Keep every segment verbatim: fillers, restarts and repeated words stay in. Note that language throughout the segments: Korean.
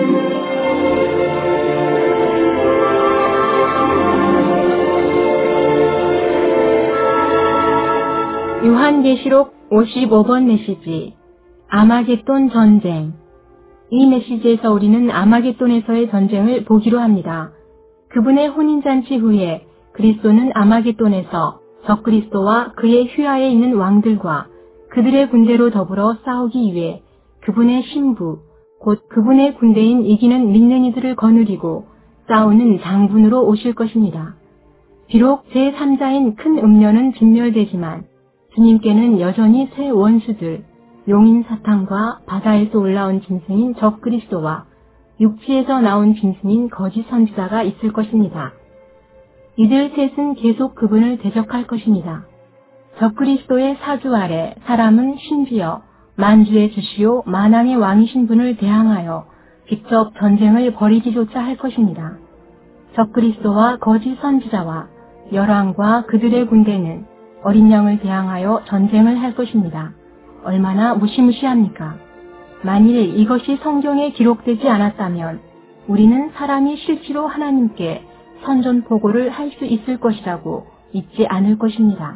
요한계시록 오십오 번 메시지 아마겟돈 전쟁. 이 메시지에서 우리는 아마겟돈에서의 전쟁을 보기로 합니다. 그분의 혼인잔치 후에 그리스도는 아마겟돈에서 적그리스도와 그의 휘하에 있는 왕들과 그들의 군대로 더불어 싸우기 위해 그분의 신부, 곧 그분의 군대인 이기는 믿는 이들을 거느리고 싸우는 장군으로 오실 것입니다. 비록 제삼자인 큰 음녀는 진멸되지만 주님께는 여전히 새 원수들, 용인 사탄과 바다에서 올라온 짐승인 적그리스도와 육지에서 나온 짐승인 거짓 선지자가 있을 것입니다. 이들 셋은 계속 그분을 대적할 것입니다. 적그리스도의 사주 아래 사람은 심지어 만주의 주시오 만왕의 왕이신 분을 대항하여 직접 전쟁을 벌이기조차 할 것입니다. 적그리스도와 거짓 선지자와 열왕과 그들의 군대는 어린 양을 대항하여 전쟁을 할 것입니다. 얼마나 무시무시합니까? 만일 이것이 성경에 기록되지 않았다면 우리는 사람이 실제로 하나님께 선전포고를 할 수 있을 것이라고 믿지 않을 것입니다.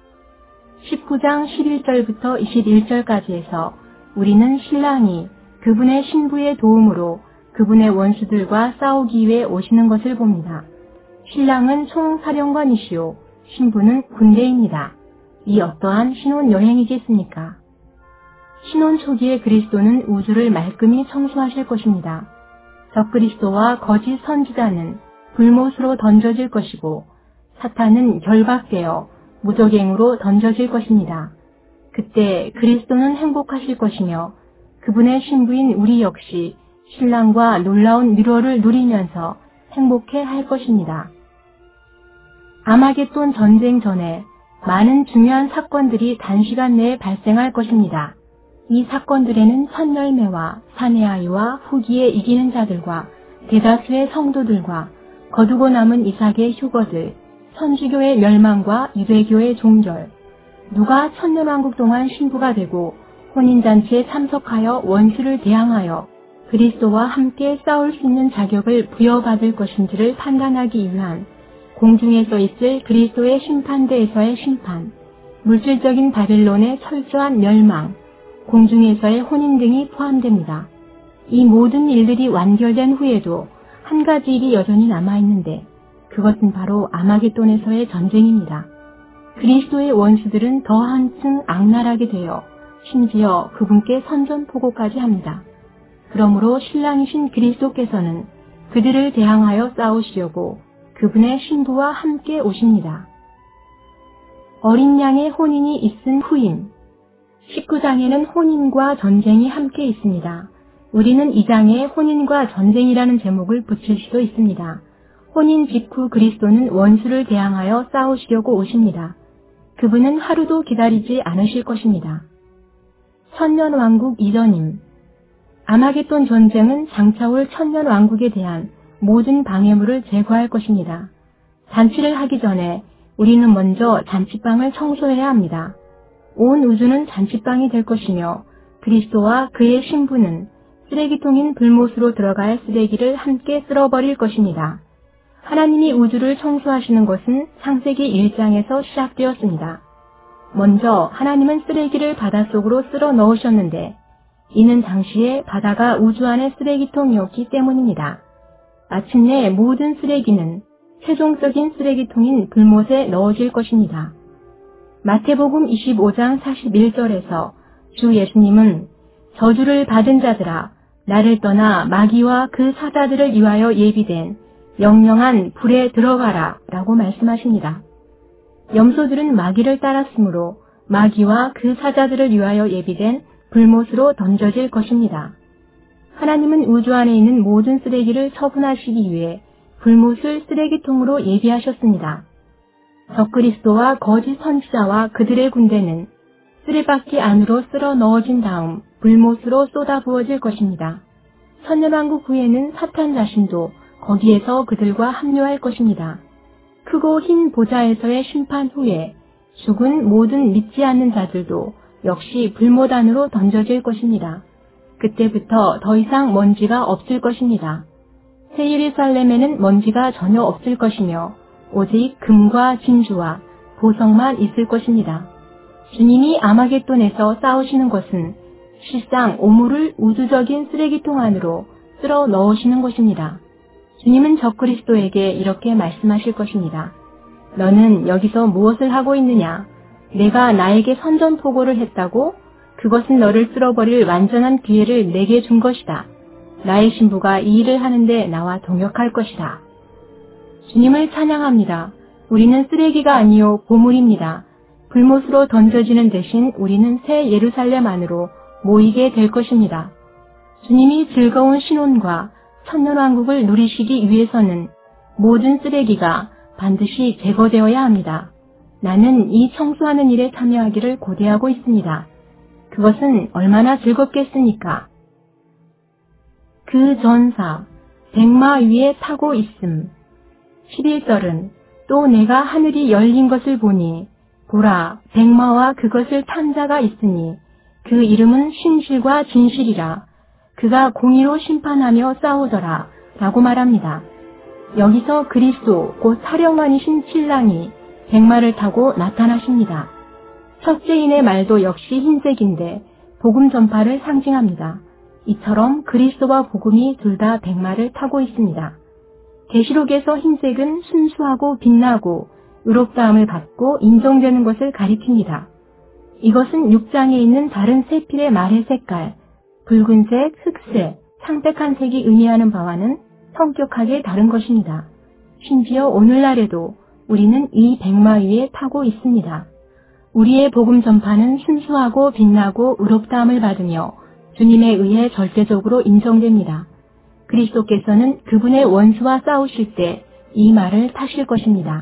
십구 장 십일 절부터 이십일 절까지에서 우리는 신랑이 그분의 신부의 도움으로 그분의 원수들과 싸우기 위해 오시는 것을 봅니다. 신랑은 총사령관이시오. 신부는 군대입니다. 이 어떠한 신혼여행이겠습니까? 신혼 초기에 그리스도는 우주를 말끔히 청소하실 것입니다. 적그리스도와 거짓 선지자는 불못으로 던져질 것이고 사탄은 결박되어 무적행으로 던져질 것입니다. 그때 그리스도는 행복하실 것이며 그분의 신부인 우리 역시 신랑과 놀라운 위로를 누리면서 행복해 할 것입니다. 아마겟돈 전쟁 전에 많은 중요한 사건들이 단시간 내에 발생할 것입니다. 이 사건들에는 첫 열매와 사내 아이와 후기에 이기는 자들과 대다수의 성도들과 거두고 남은 이삭의 휴거들, 천주교의 멸망과 유대교의 종결, 누가 천년왕국 동안 신부가 되고 혼인잔치에 참석하여 원수를 대항하여 그리스도와 함께 싸울 수 있는 자격을 부여받을 것인지를 판단하기 위한 공중에서 있을 그리스도의 심판대에서의 심판, 물질적인 바벨론의 철저한 멸망, 공중에서의 혼인 등이 포함됩니다. 이 모든 일들이 완결된 후에도 한 가지 일이 여전히 남아있는데 그것은 바로 아마겟돈에서의 전쟁입니다. 그리스도의 원수들은 더 한층 악랄하게 되어 심지어 그분께 선전포고까지 합니다. 그러므로 신랑이신 그리스도께서는 그들을 대항하여 싸우시려고 그분의 신부와 함께 오십니다. 어린 양의 혼인이 있은 후임. 십구 장에는 혼인과 전쟁이 함께 있습니다. 우리는 이 장에 혼인과 전쟁이라는 제목을 붙일 수도 있습니다. 혼인 직후 그리스도는 원수를 대항하여 싸우시려고 오십니다. 그분은 하루도 기다리지 않으실 것입니다. 천년왕국 이전임. 아마겟돈 전쟁은 장차 올 천년왕국에 대한 모든 방해물을 제거할 것입니다. 잔치를 하기 전에 우리는 먼저 잔치방을 청소해야 합니다. 온 우주는 잔치방이 될 것이며 그리스도와 그의 신부는 쓰레기통인 불못으로 들어갈 쓰레기를 함께 쓸어버릴 것입니다. 하나님이 우주를 청소하시는 것은 창세기 일 장에서 시작되었습니다. 먼저 하나님은 쓰레기를 바닷속으로 쓸어 넣으셨는데 이는 당시에 바다가 우주 안의 쓰레기통이었기 때문입니다. 마침내 모든 쓰레기는 최종적인 쓰레기통인 불못에 넣어질 것입니다. 마태복음 이십오 장 사십일 절에서 주 예수님은 저주를 받은 자들아 나를 떠나 마귀와 그 사자들을 위하여 예비된 영영한 불에 들어가라 라고 말씀하십니다. 염소들은 마귀를 따랐으므로 마귀와 그 사자들을 위하여 예비된 불못으로 던져질 것입니다. 하나님은 우주 안에 있는 모든 쓰레기를 처분하시기 위해 불못을 쓰레기통으로 예비하셨습니다. 적그리스도와 거짓 선지자와 그들의 군대는 쓰레받기 안으로 쓸어 넣어진 다음 불못으로 쏟아부어질 것입니다. 천년왕국 후에는 사탄 자신도 거기에서 그들과 합류할 것입니다. 크고 흰 보좌에서의 심판 후에 죽은 모든 믿지 않는 자들도 역시 불못 안으로 던져질 것입니다. 그때부터 더 이상 먼지가 없을 것입니다. 새 예루살렘에는 먼지가 전혀 없을 것이며 오직 금과 진주와 보석만 있을 것입니다. 주님이 아마겟돈에서 싸우시는 것은 실상 오물을 우주적인 쓰레기통 안으로 쓸어 넣으시는 것입니다. 주님은 적그리스도에게 이렇게 말씀하실 것입니다. 너는 여기서 무엇을 하고 있느냐? 내가 나에게 선전포고를 했다고? 그것은 너를 쓸어버릴 완전한 기회를 내게 준 것이다. 나의 신부가 이 일을 하는데 나와 동역할 것이다. 주님을 찬양합니다. 우리는 쓰레기가 아니요 보물입니다. 불못으로 던져지는 대신 우리는 새 예루살렘 안으로 모이게 될 것입니다. 주님이 즐거운 신혼과 천년왕국을 누리시기 위해서는 모든 쓰레기가 반드시 제거되어야 합니다. 나는 이 청소하는 일에 참여하기를 고대하고 있습니다. 그것은 얼마나 즐겁겠습니까? 그 전사, 백마 위에 타고 있음. 십일 절은 또 내가 하늘이 열린 것을 보니 보라, 백마와 그것을 탄 자가 있으니 그 이름은 신실과 진실이라. 그가 공의로 심판하며 싸우더라 라고 말합니다. 여기서 그리스도 곧 사령관이신 신랑이 백마를 타고 나타나십니다. 첫째인의 말도 역시 흰색인데 복음 전파를 상징합니다. 이처럼 그리스도와 복음이 둘 다 백마를 타고 있습니다. 계시록에서 흰색은 순수하고 빛나고 의롭다함을 받고 인정되는 것을 가리킵니다. 이것은 육 장에 있는 다른 세필의 말의 색깔, 붉은색, 흑색, 창백한 색이 의미하는 바와는 성격하게 다른 것입니다. 심지어 오늘날에도 우리는 이 백마 위에 타고 있습니다. 우리의 복음 전파는 순수하고 빛나고 의롭다함을 받으며 주님에 의해 절대적으로 인정됩니다. 그리스도께서는 그분의 원수와 싸우실 때 이 말을 타실 것입니다.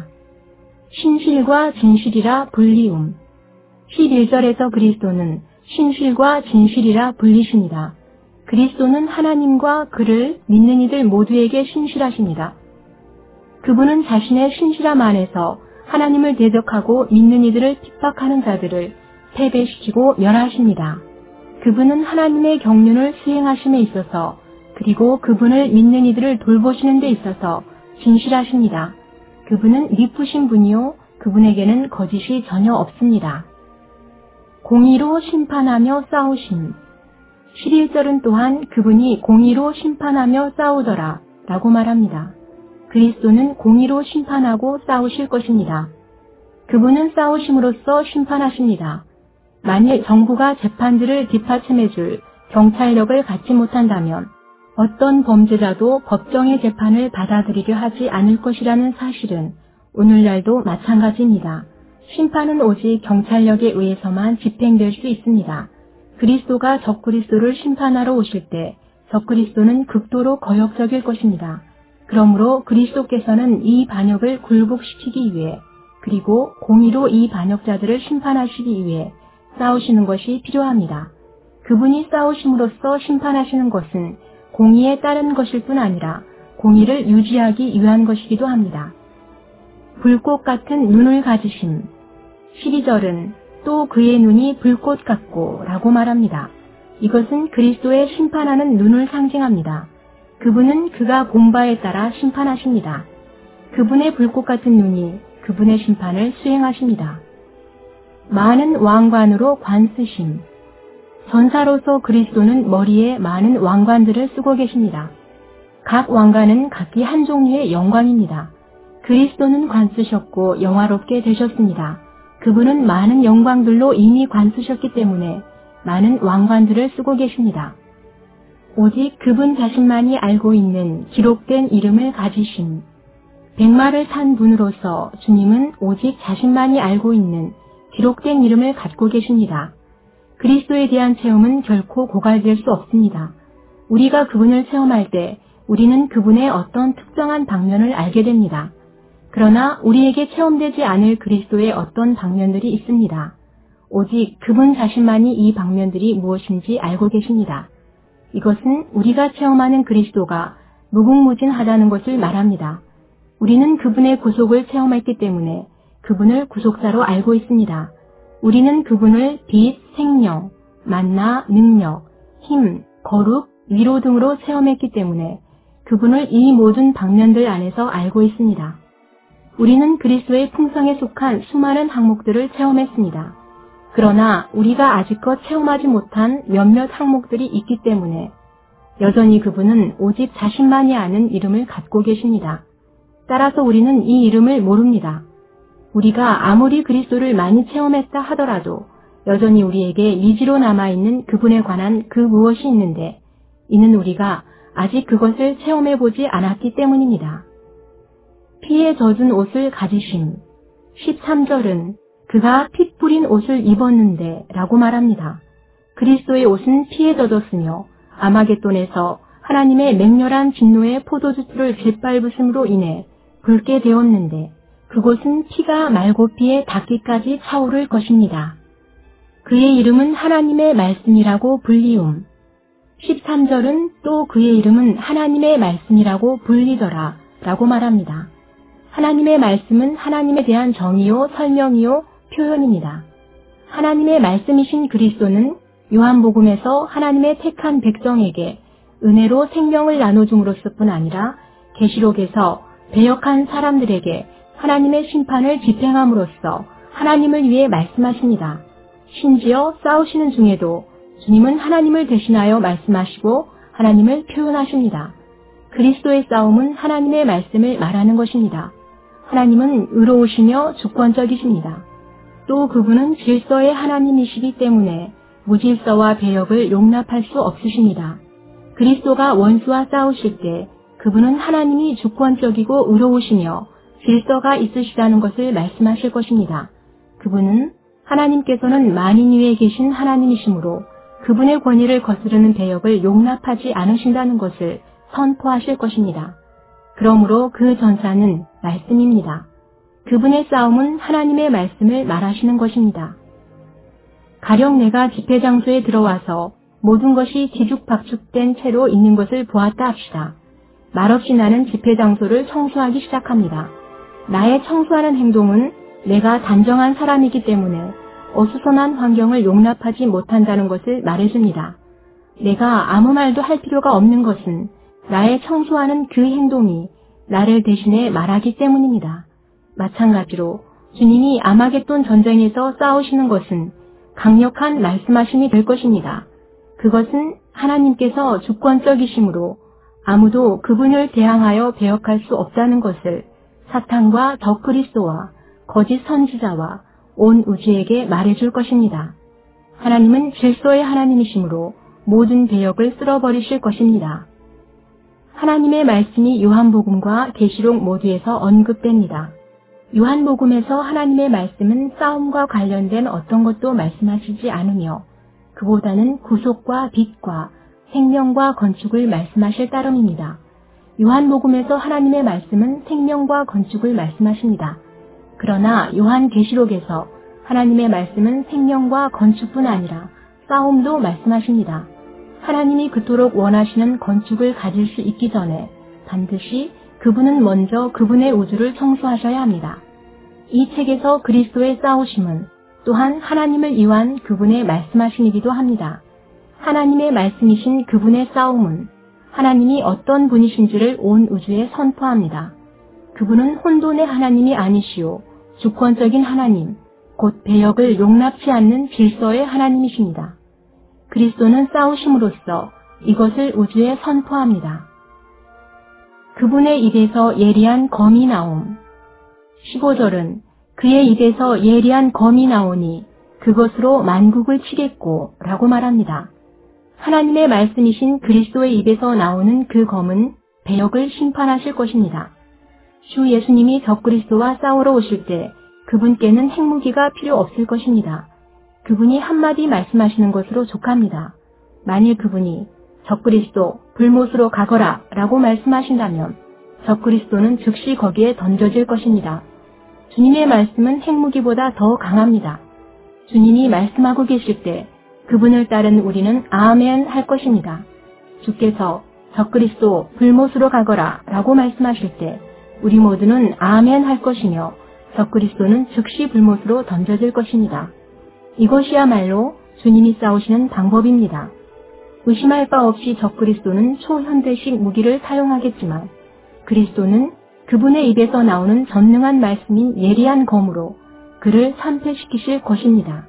신실과 진실이라 불리움. 십일 절에서 그리스도는 신실과 진실이라 불리십니다. 그리스도는 하나님과 그를 믿는 이들 모두에게 신실하십니다. 그분은 자신의 신실함 안에서 하나님을 대적하고 믿는 이들을 핍박하는 자들을 패배시키고 멸하십니다. 그분은 하나님의 경륜을 수행하심에 있어서 그리고 그분을 믿는 이들을 돌보시는 데 있어서 진실하십니다. 그분은 미쁘신 분이요 그분에게는 거짓이 전혀 없습니다. 공의로 심판하며 싸우심. 십일 절은 또한 그분이 공의로 심판하며 싸우더라 라고 말합니다. 그리스도는 공의로 심판하고 싸우실 것입니다. 그분은 싸우심으로써 심판하십니다. 만일 정부가 재판들을 뒷받침해줄 경찰력을 갖지 못한다면 어떤 범죄자도 법정의 재판을 받아들이려 하지 않을 것이라는 사실은 오늘날도 마찬가지입니다. 심판은 오직 경찰력에 의해서만 집행될 수 있습니다. 그리스도가 적그리스도를 심판하러 오실 때 적그리스도는 극도로 거역적일 것입니다. 그러므로 그리스도께서는 이 반역을 굴복시키기 위해 그리고 공의로 이 반역자들을 심판하시기 위해 싸우시는 것이 필요합니다. 그분이 싸우심으로써 심판하시는 것은 공의에 따른 것일 뿐 아니라 공의를 유지하기 위한 것이기도 합니다. 불꽃 같은 눈을 가지심. 십이 절은 또 그의 눈이 불꽃 같고 라고 말합니다. 이것은 그리스도의 심판하는 눈을 상징합니다. 그분은 그가 본 바에 따라 심판하십니다. 그분의 불꽃 같은 눈이 그분의 심판을 수행하십니다. 많은 왕관으로 관 쓰심. 전사로서 그리스도는 머리에 많은 왕관들을 쓰고 계십니다. 각 왕관은 각기 한 종류의 영광입니다. 그리스도는 관 쓰셨고 영화롭게 되셨습니다. 그분은 많은 영광들로 이미 관 쓰셨기 때문에 많은 왕관들을 쓰고 계십니다. 오직 그분 자신만이 알고 있는 기록된 이름을 가지신 백마를 탄 분으로서 주님은 오직 자신만이 알고 있는 기록된 이름을 갖고 계십니다. 그리스도에 대한 체험은 결코 고갈될 수 없습니다. 우리가 그분을 체험할 때 우리는 그분의 어떤 특정한 방면을 알게 됩니다. 그러나 우리에게 체험되지 않을 그리스도의 어떤 방면들이 있습니다. 오직 그분 자신만이 이 방면들이 무엇인지 알고 계십니다. 이것은 우리가 체험하는 그리스도가 무궁무진하다는 것을 말합니다. 우리는 그분의 구속을 체험했기 때문에 그분을 구속자로 알고 있습니다. 우리는 그분을 빛, 생명, 만나, 능력, 힘, 거룩, 위로 등으로 체험했기 때문에 그분을 이 모든 방면들 안에서 알고 있습니다. 우리는 그리스도의 풍성에 속한 수많은 항목들을 체험했습니다. 그러나 우리가 아직껏 체험하지 못한 몇몇 항목들이 있기 때문에 여전히 그분은 오직 자신만이 아는 이름을 갖고 계십니다. 따라서 우리는 이 이름을 모릅니다. 우리가 아무리 그리스도를 많이 체험했다 하더라도 여전히 우리에게 미지로 남아있는 그분에 관한 그 무엇이 있는데 이는 우리가 아직 그것을 체험해보지 않았기 때문입니다. 피에 젖은 옷을 가지심. 십삼 절은 그가 핏 뿌린 옷을 입었는데 라고 말합니다. 그리스도의 옷은 피에 젖었으며 아마겟돈에서 하나님의 맹렬한 진노의 포도주를 짓밟으심으로 인해 붉게 되었는데 그곳은 피가 말고피에 닿기까지 차오를 것입니다. 그의 이름은 하나님의 말씀이라고 불리움. 십삼 절은 또 그의 이름은 하나님의 말씀이라고 불리더라 라고 말합니다. 하나님의 말씀은 하나님에 대한 정의요, 설명이요, 표현입니다. 하나님의 말씀이신 그리스도는 요한복음에서 하나님의 택한 백성에게 은혜로 생명을 나눠줌으로써 뿐 아니라 계시록에서 배역한 사람들에게 하나님의 심판을 집행함으로써 하나님을 위해 말씀하십니다. 심지어 싸우시는 중에도 주님은 하나님을 대신하여 말씀하시고 하나님을 표현하십니다. 그리스도의 싸움은 하나님의 말씀을 말하는 것입니다. 하나님은 의로우시며 주권적이십니다. 또 그분은 질서의 하나님이시기 때문에 무질서와 배역을 용납할 수 없으십니다. 그리스도가 원수와 싸우실 때 그분은 하나님이 주권적이고 의로우시며 질서가 있으시다는 것을 말씀하실 것입니다. 그분은 하나님께서는 만인 위에 계신 하나님이시므로 그분의 권위를 거스르는 배역을 용납하지 않으신다는 것을 선포하실 것입니다. 그러므로 그 전사는 말씀입니다. 그분의 싸움은 하나님의 말씀을 말하시는 것입니다. 가령 내가 집회 장소에 들어와서 모든 것이 뒤죽박죽된 채로 있는 것을 보았다 합시다. 말없이 나는 집회 장소를 청소하기 시작합니다. 나의 청소하는 행동은 내가 단정한 사람이기 때문에 어수선한 환경을 용납하지 못한다는 것을 말해줍니다. 내가 아무 말도 할 필요가 없는 것은 나의 청소하는 그 행동이 나를 대신해 말하기 때문입니다. 마찬가지로 주님이 아마겟돈 전쟁에서 싸우시는 것은 강력한 말씀하심이 될 것입니다. 그것은 하나님께서 주권적이심으로 아무도 그분을 대항하여 배역할 수 없다는 것을 사탄과 적그리스도와 거짓 선지자와 온 우주에게 말해줄 것입니다. 하나님은 질서의 하나님이시므로 모든 배역을 쓸어버리실 것입니다. 하나님의 말씀이 요한복음과 계시록 모두에서 언급됩니다. 요한복음에서 하나님의 말씀은 싸움과 관련된 어떤 것도 말씀하시지 않으며 그보다는 구속과 빛과 생명과 건축을 말씀하실 따름입니다. 요한복음에서 하나님의 말씀은 생명과 건축을 말씀하십니다. 그러나 요한계시록에서 하나님의 말씀은 생명과 건축뿐 아니라 싸움도 말씀하십니다. 하나님이 그토록 원하시는 건축을 가질 수 있기 전에 반드시 그분은 먼저 그분의 우주를 청소하셔야 합니다. 이 책에서 그리스도의 싸우심은 또한 하나님을 위한 그분의 말씀하심이기도 합니다. 하나님의 말씀이신 그분의 싸움은 하나님이 어떤 분이신지를 온 우주에 선포합니다. 그분은 혼돈의 하나님이 아니시오 주권적인 하나님, 곧 배역을 용납치 않는 질서의 하나님이십니다. 그리스도는 싸우심으로써 이것을 우주에 선포합니다. 그분의 입에서 예리한 검이 나옴. 십오 절은 그의 입에서 예리한 검이 나오니 그것으로 만국을 치겠고 라고 말합니다. 하나님의 말씀이신 그리스도의 입에서 나오는 그 검은 배역을 심판하실 것입니다. 주 예수님이 적그리스도와 싸우러 오실 때 그분께는 핵무기가 필요 없을 것입니다. 그분이 한마디 말씀하시는 것으로 족합니다. 만일 그분이 적그리스도 불못으로 가거라 라고 말씀하신다면 적그리스도는 즉시 거기에 던져질 것입니다. 주님의 말씀은 핵무기보다 더 강합니다. 주님이 말씀하고 계실 때 그분을 따른 우리는 아멘 할 것입니다. 주께서 적그리스도 불못으로 가거라 라고 말씀하실 때 우리 모두는 아멘 할 것이며 적그리스도는 즉시 불못으로 던져질 것입니다. 이것이야말로 주님이 싸우시는 방법입니다. 의심할 바 없이 적그리스도는 초현대식 무기를 사용하겠지만 그리스도는 그분의 입에서 나오는 전능한 말씀인 예리한 검으로 그를 참패시키실 것입니다.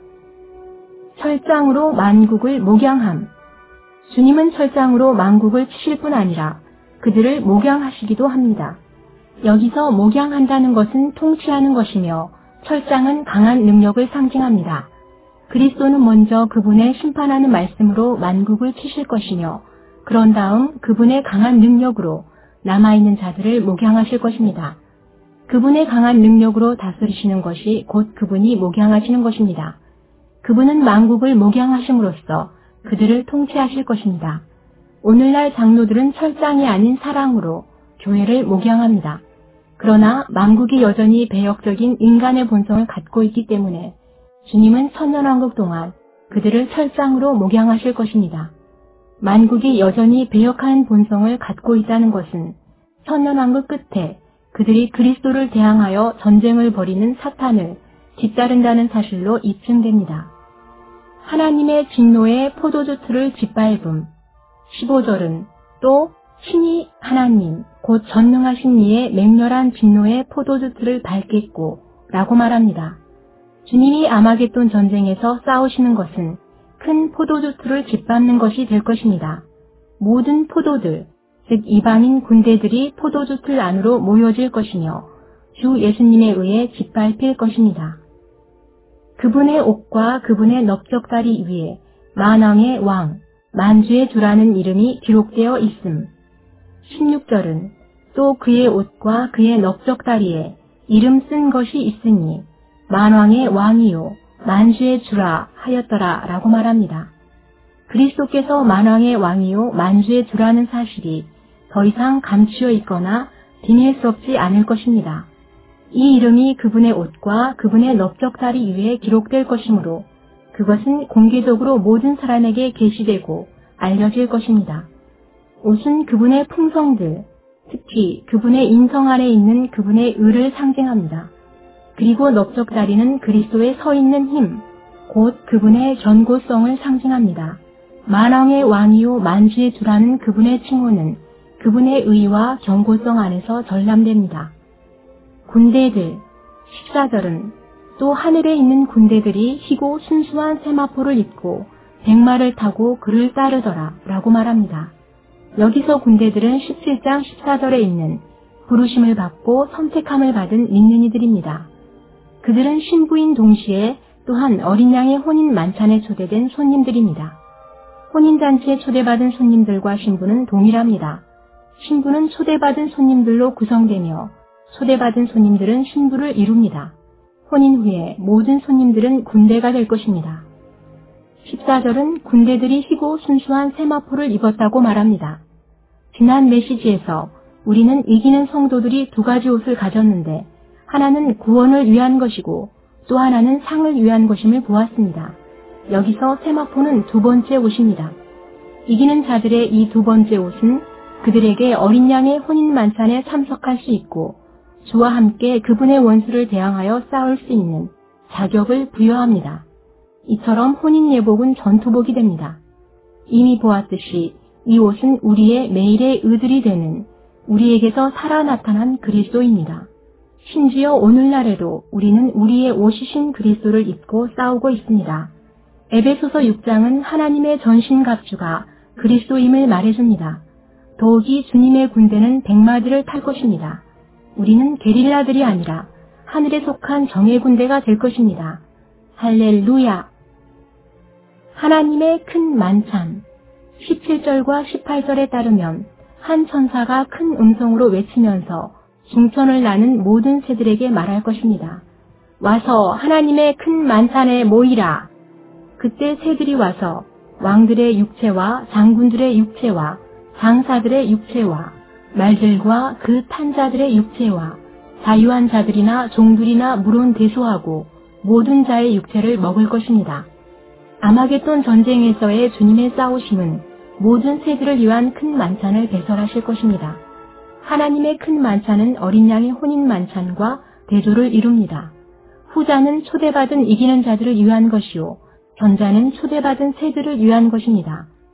철장으로 만국을 목양함. 주님은 철장으로 만국을 치실 뿐 아니라 그들을 목양하시기도 합니다. 여기서 목양한다는 것은 통치하는 것이며 철장은 강한 능력을 상징합니다. 그리스도는 먼저 그분의 심판하는 말씀으로 만국을 치실 것이며 그런 다음 그분의 강한 능력으로 남아있는 자들을 목양하실 것입니다. 그분의 강한 능력으로 다스리시는 것이 곧 그분이 목양하시는 것입니다. 그분은 만국을 목양하심으로써 그들을 통치하실 것입니다. 오늘날 장로들은 철장이 아닌 사랑으로 교회를 목양합니다. 그러나 만국이 여전히 배역적인 인간의 본성을 갖고 있기 때문에 주님은 천년왕국 동안 그들을 철장으로 목양하실 것입니다. 만국이 여전히 배역한 본성을 갖고 있다는 것은 천년왕국 끝에 그들이 그리스도를 대항하여 전쟁을 벌이는 사탄을 뒤따른다는 사실로 입증됩니다. 하나님의 진노의 포도주 틀을 짓밟음. 십오 절은 또 신이 하나님 곧 전능하신 이의 맹렬한 진노의 포도주 틀을 밟겠고 라고 말합니다. 주님이 아마겟돈 전쟁에서 싸우시는 것은 큰 포도주 틀을 짓밟는 것이 될 것입니다. 모든 포도들, 즉 이방인 군대들이 포도주 틀 안으로 모여질 것이며 주 예수님에 의해 짓밟힐 것입니다. 그분의 옷과 그분의 넓적다리 위에 만왕의 왕, 만주의 주라는 이름이 기록되어 있음. 십육 절은 또 그의 옷과 그의 넓적다리에 이름 쓴 것이 있으니 만왕의 왕이요 만주의 주라 하였더라 라고 말합니다. 그리스도께서 만왕의 왕이요 만주의 주라는 사실이 더 이상 감추어 있거나 비밀 수 없지 않을 것입니다. 이 이름이 그분의 옷과 그분의 넓적다리 위에 기록될 것이므로 그것은 공개적으로 모든 사람에게 계시되고 알려질 것입니다. 옷은 그분의 풍성들, 특히 그분의 인성 안에 있는 그분의 의를 상징합니다. 그리고 넓적다리는 그리스도에 서 있는 힘, 곧 그분의 견고성을 상징합니다. 만왕의 왕이요 만주의 주라는 그분의 칭호는 그분의 의와 견고성 안에서 전람됩니다. 군대들, 십사 절은 또 하늘에 있는 군대들이 희고 순수한 세마포를 입고 백마를 타고 그를 따르더라 라고 말합니다. 여기서 군대들은 십칠 장 십사 절에 있는 부르심을 받고 선택함을 받은 믿는 이들입니다. 그들은 신부인 동시에 또한 어린 양의 혼인 만찬에 초대된 손님들입니다. 혼인잔치에 초대받은 손님들과 신부는 동일합니다. 신부는 초대받은 손님들로 구성되며 초대받은 손님들은 신부를 이룹니다. 혼인 후에 모든 손님들은 군대가 될 것입니다. 십사 절은 군대들이 희고 순수한 세마포를 입었다고 말합니다. 지난 메시지에서 우리는 이기는 성도들이 두 가지 옷을 가졌는데 하나는 구원을 위한 것이고 또 하나는 상을 위한 것임을 보았습니다. 여기서 세마포는 두 번째 옷입니다. 이기는 자들의 이 두 번째 옷은 그들에게 어린 양의 혼인 만찬에 참석할 수 있고 주와 함께 그분의 원수를 대항하여 싸울 수 있는 자격을 부여합니다. 이처럼 혼인 예복은 전투복이 됩니다. 이미 보았듯이 이 옷은 우리의 매일의 의들이 되는 우리에게서 살아 나타난 그리스도입니다. 심지어 오늘날에도 우리는 우리의 옷이신 그리스도를 입고 싸우고 있습니다. 에베소서 육 장은 하나님의 전신갑주가 그리스도임을 말해줍니다. 더욱이 주님의 군대는 백마들을 탈 것입니다. 우리는 게릴라들이 아니라 하늘에 속한 정예 군대가 될 것입니다. 할렐루야! 하나님의 큰 만찬. 십칠 절과 십팔 절에 따르면 한 천사가 큰 음성으로 외치면서 중천을 나는 모든 새들에게 말할 것입니다. 와서 하나님의 큰 만찬에 모이라. 그때 새들이 와서 왕들의 육체와 장군들의 육체와 장사들의 육체와 말들과 그 탄자들의 육체와 자유한 자들이나 종들이나 물론 대소하고 모든 자의 육체를 먹을 것입니다. 아마겟돈 전쟁에서의 주님의 싸우심은 모든 새들을 위한 큰 만찬을 배설하실 것입니다. 하나님의 큰 만찬은 어린 양의 혼인 만찬과 대조를 이룹니다. 후자는 초대받은 이기는 자들을 위한 것이요 전자는 초대받은 새들을 위한 것입니다.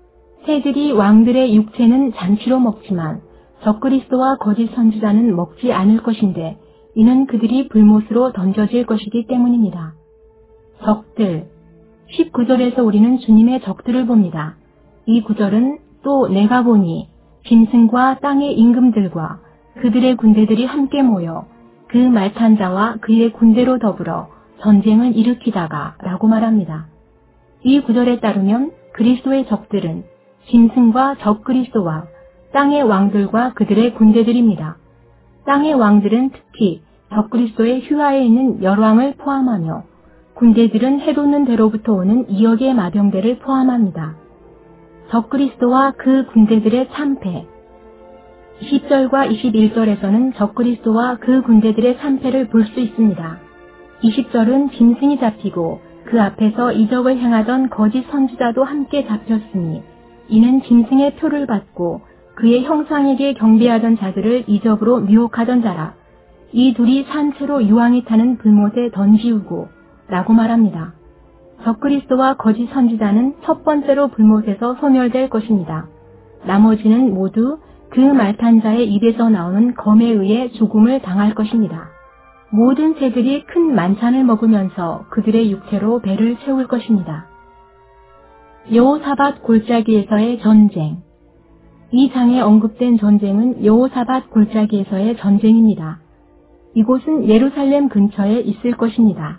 새들이 왕들의 육체는 잔치로 먹지만 적그리스도와 거짓 선지자는 먹지 않을 것인데 이는 그들이 불못으로 던져질 것이기 때문입니다. 적들. 십구 절에서 우리는 주님의 적들을 봅니다. 이 구절은 또 내가 보니 짐승과 땅의 임금들과 그들의 군대들이 함께 모여 그 말탄 자와 그의 군대로 더불어 전쟁을 일으키다가 라고 말합니다. 이 구절에 따르면 그리스도의 적들은 짐승과 적그리스도와 땅의 왕들과 그들의 군대들입니다. 땅의 왕들은 특히 적그리스도의 휘하에 있는 열왕을 포함하며 군대들은 해돋는 데로부터 오는 이역의 마병대를 포함합니다. 적그리스도와 그 군대들의 참패. 이십 절과 이십일 절에서는 적그리스도와 그 군대들의 참패를 볼 수 있습니다. 이십 절은 짐승이 잡히고 그 앞에서 이적을 행하던 거짓 선지자도 함께 잡혔으니 이는 짐승의 표를 받고 그의 형상에게 경배하던 자들을 이적으로 미혹하던 자라. 이 둘이 산채로 유황이 타는 불못에 던지우고 라고 말합니다. 적그리스도와 거짓 선지자는 첫 번째로 불못에서 소멸될 것입니다. 나머지는 모두 그 말탄 자의 입에서 나오는 검에 의해 죽음을 당할 것입니다. 모든 새들이 큰 만찬을 먹으면서 그들의 육체로 배를 채울 것입니다. 여호사밧 골짜기에서의 전쟁. 이 장에 언급된 전쟁은 여호사밧 골짜기에서의 전쟁입니다. 이곳은 예루살렘 근처에 있을 것입니다.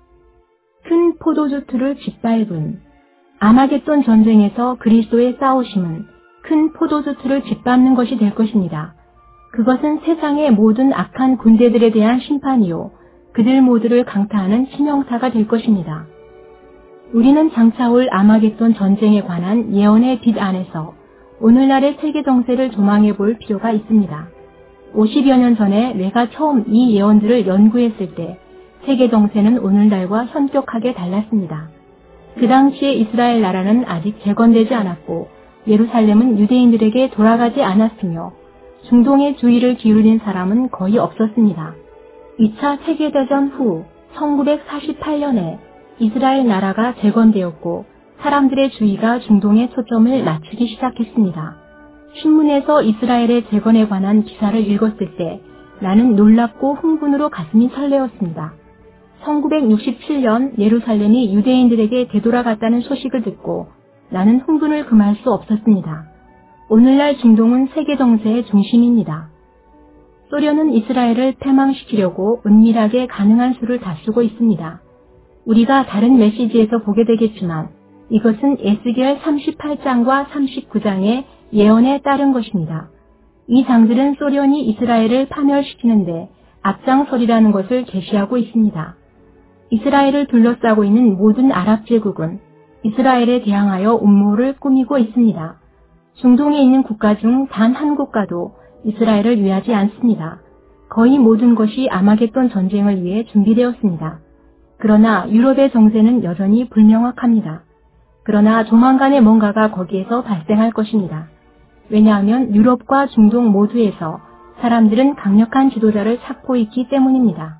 큰 포도주 틀을 짓밟은 아마겟돈 전쟁에서 그리스도의 싸우심은 큰 포도주 틀을 짓밟는 것이 될 것입니다. 그것은 세상의 모든 악한 군대들에 대한 심판이요 그들 모두를 강타하는 치명타가 될 것입니다. 우리는 장차 올 아마겟돈 전쟁에 관한 예언의 빛 안에서 오늘날의 세계 정세를 조망해 볼 필요가 있습니다. 오십여 년 전에 내가 처음 이 예언들을 연구했을 때 세계 정세는 오늘날과 현격하게 달랐습니다. 그 당시에 이스라엘 나라는 아직 재건되지 않았고 예루살렘은 유대인들에게 돌아가지 않았으며 중동에 주의를 기울인 사람은 거의 없었습니다. 이 차 세계대전 후 천구백사십팔 년에 이스라엘 나라가 재건되었고 사람들의 주의가 중동에 초점을 맞추기 시작했습니다. 신문에서 이스라엘의 재건에 관한 기사를 읽었을 때 나는 놀랍고 흥분으로 가슴이 설레었습니다. 천구백육십칠 년 예루살렘이 유대인들에게 되돌아갔다는 소식을 듣고 나는 흥분을 금할 수 없었습니다. 오늘날 중동은 세계 정세의 중심입니다. 소련은 이스라엘을 패망시키려고 은밀하게 가능한 수를 다 쓰고 있습니다. 우리가 다른 메시지에서 보게 되겠지만 이것은 에스겔 삼십팔 장과 삼십구 장의 예언에 따른 것입니다. 이 장들은 소련이 이스라엘을 파멸시키는데 앞장서리라는 것을 계시하고 있습니다. 이스라엘을 둘러싸고 있는 모든 아랍 제국은 이스라엘에 대항하여 음모를 꾸미고 있습니다. 중동에 있는 국가 중 단 한 국가도 이스라엘을 위하지 않습니다. 거의 모든 것이 아마겟돈 전쟁을 위해 준비되었습니다. 그러나 유럽의 정세는 여전히 불명확합니다. 그러나 조만간에 뭔가가 거기에서 발생할 것입니다. 왜냐하면 유럽과 중동 모두에서 사람들은 강력한 지도자를 찾고 있기 때문입니다.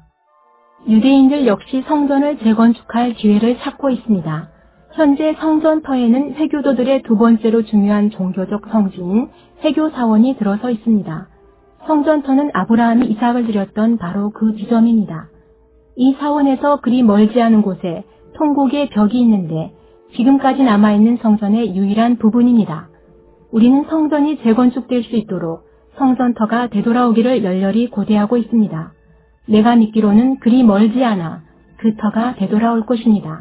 유대인들 역시 성전을 재건축할 기회를 찾고 있습니다. 현재 성전터에는 회교도들의 두 번째로 중요한 종교적 성지인 회교사원이 들어서 있습니다. 성전터는 아브라함이 이삭을 드렸던 바로 그 지점입니다. 이 사원에서 그리 멀지 않은 곳에 통곡의 벽이 있는데 지금까지 남아있는 성전의 유일한 부분입니다. 우리는 성전이 재건축될 수 있도록 성전터가 되돌아오기를 열렬히 고대하고 있습니다. 내가 믿기로는 그리 멀지 않아 그 터가 되돌아올 것입니다.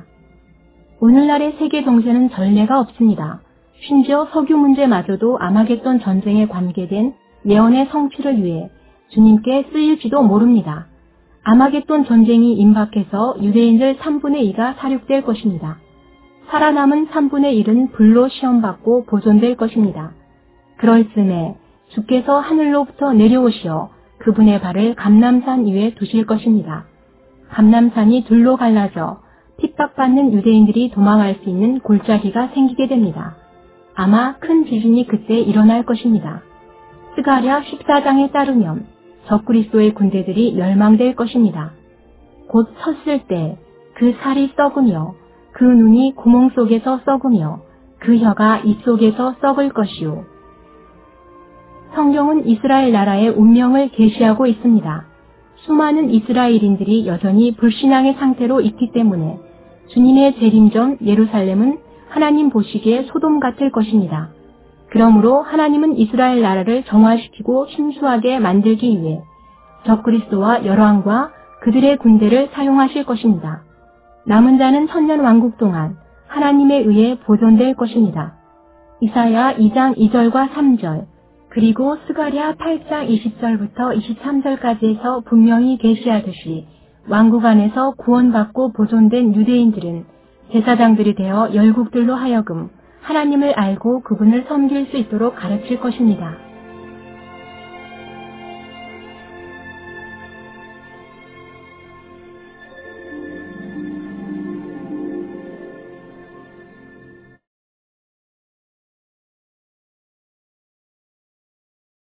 오늘날의 세계 정세는 전례가 없습니다. 심지어 석유 문제마저도 아마겟돈 전쟁에 관계된 예언의 성취를 위해 주님께 쓰일지도 모릅니다. 아마겟돈 전쟁이 임박해서 유대인들 삼분의 이가 살육될 것입니다. 살아남은 삼분의 일은 불로 시험받고 보존될 것입니다. 그럴 즈음에 주께서 하늘로부터 내려오시어 그분의 발을 감람산 위에 두실 것입니다. 감람산이 둘로 갈라져 핍박받는 유대인들이 도망할 수 있는 골짜기가 생기게 됩니다. 아마 큰 지진이 그때 일어날 것입니다. 스가랴 십사 장에 따르면 적그리스도의 군대들이 멸망될 것입니다. 곧 섰을 때 그 살이 썩으며 그 눈이 구멍 속에서 썩으며 그 혀가 입속에서 썩을 것이요. 성경은 이스라엘 나라의 운명을 계시하고 있습니다. 수많은 이스라엘인들이 여전히 불신앙의 상태로 있기 때문에 주님의 재림전 예루살렘은 하나님 보시기에 소돔 같을 것입니다. 그러므로 하나님은 이스라엘 나라를 정화시키고 순수하게 만들기 위해 적그리스도와 열왕과 그들의 군대를 사용하실 것입니다. 남은 자는 천년 왕국 동안 하나님에 의해 보존될 것입니다. 이사야 이 장 이 절과 삼 절 그리고 스가랴 팔 장 이십 절부터 이십삼 절까지에서 분명히 계시하듯이 왕국 안에서 구원받고 보존된 유대인들은 제사장들이 되어 열국들로 하여금 하나님을 알고 그분을 섬길 수 있도록 가르칠 것입니다.